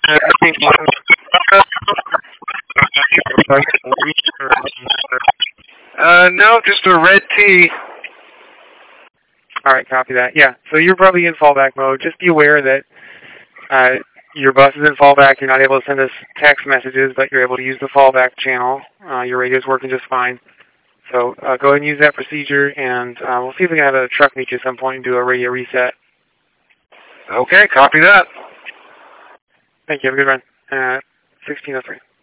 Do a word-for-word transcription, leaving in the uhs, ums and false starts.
I think Uh, no, just a red T. Alright, copy that. Yeah, so you're probably in fallback mode. Just be aware that uh, your bus is in fallback. You're not able to send us text messages, but you're able to use the fallback channel. Uh, your radio's working just fine. So uh, go ahead and use that procedure, and uh, we'll see if we can have a truck meet you at some point and do a radio reset. Okay, copy that. Thank you. Have a good run. Uh, sixteen oh three.